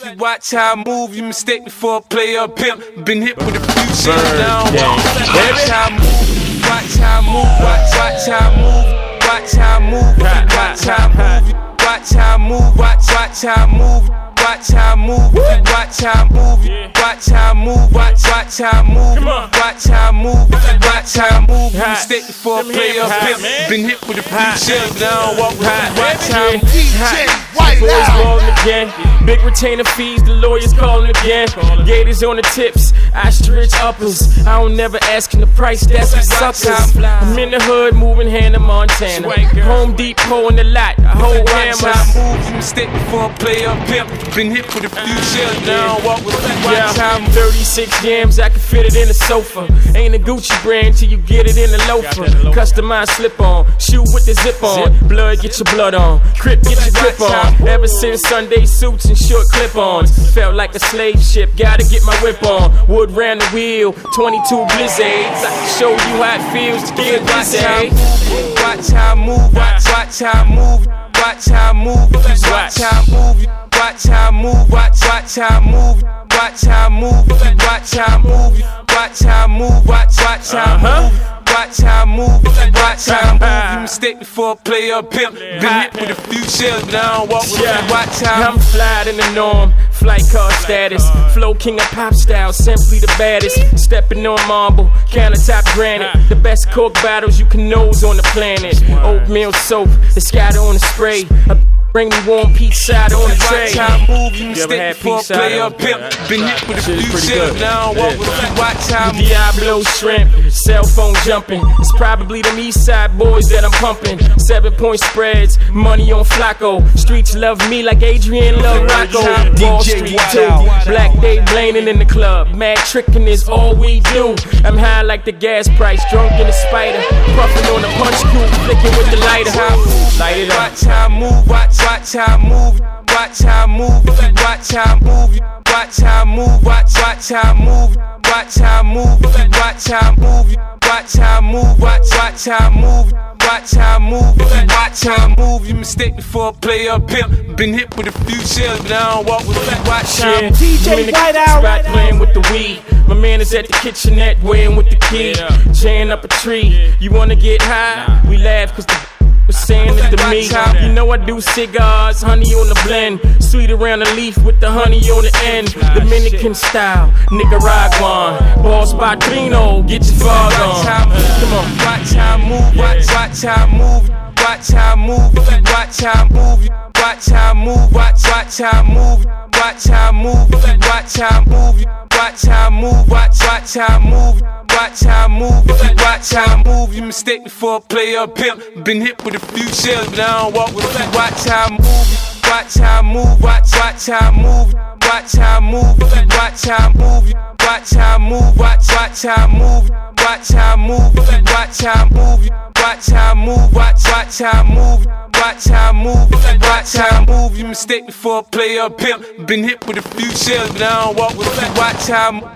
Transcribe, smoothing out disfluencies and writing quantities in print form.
you watch how I move, you mistake me for a player pimp. Been hit with a few shells down. Watch how I move, watch how I move, watch how I move, watch how I move, watch how I move, watch how I move, watch how I move. Watch how I move, watch how I move, watch how I move, watch how I move, watch how I move, watch how I move. You mistake me for a player pimp. Been hit with a few shells, now I walk with you. Watch how I move. DJ White Boys balling again. Big retainer fees, the lawyers calling again. Gators on the tips, ostrich uppers. I don't never asking the price, that's for suckers. I'm in the hood, moving Hannah Montana. Home Depot in the lot, I hold Watch how I hammers. move, you mistake me for a player pimp. Been hit with a few shells, now I walk with you. Watch how I move. 36 jams, I can fit it in a sofa. Ain't a Gucci brand till you get it in a loafer. Customized slip on, shoe with the zip on. Blood, get your blood on. Crip, get your grip on. Ever since Sunday suits and short clip-ons, felt like a slave ship, gotta get my whip on. Wood round the wheel, 22 blizzards. I can show you how it feels to get busy. Watch how I move, watch how I move, watch how I move, watch how I move, watch how I move, watch how I move, watch how I move, watch how I move, watch how I move, watch how I move. Watch how I move, watch how I move. You mistake me for a player pimp. Been hit with a few shells, now I walk with you. Watch how I I'm move. fly in the norm, flight car status. Flow king of pop style, simply the baddest. Stepping on marble, countertop granite. The best cork battles you can nose on the planet. Oatmeal soap, the scatter on the spray. Bring me warm peach cider on the tray. Watch how I move, you mistake me had for a peach cider? player pimp. Been hit with a Shit is few pretty shells, good. now I walk with you. Watch how I move. Diablo shrimp, cell phone jumping. It's probably them east side boys that I'm pumping. 7-point spreads, money on Flacco. Streets love me like Adrian love Rocco. Wall Street too, Black Day blaming in the club. Mad tricking is all we do. I'm high like the gas price, drunk in the spider. Puffing on the punch cube, flicking with the lighter. Light it up. Watch how I move, watch how I move, watch how I move, watch how I move, watch how I move, watch how I move, watch how I move, watch how I move, watch how I move, watch how I move, watch how I move, watch how I move. You mistake me for a player pimp. Been hit with a few shells, now I walk with you. Watch how I move. I'm in the spot playing with the weed. My man is at the kitchenette weighing with the key. Jaying up a tree. You wanna get high? We laugh cause the was saying it to me. You know I do cigars, honey on the blend. Sweet around the leaf with the honey on the end. Dominican style, Nicaraguan. Boss Patrino, get your fog on. Come on. Watch how I move, watch how I move, watch how I move, watch how I move, watch how I move, watch how I move, watch how I move, watch how I move, watch how I move, watch how I move, watch how I move, watch how I move. You mistake me for a player pimp. Been hit with a few shells, now I walk with you. Watch how I move, watch how I move, watch how I move, watch how I move, watch how I move, watch how I move, watch how I move, watch how I move, watch how I move, watch how I move, watch how I move, watch how I move, watch how I move. You mistake me for a player pimp. Been hit with a few shells, now I walk with you. Watch how I move.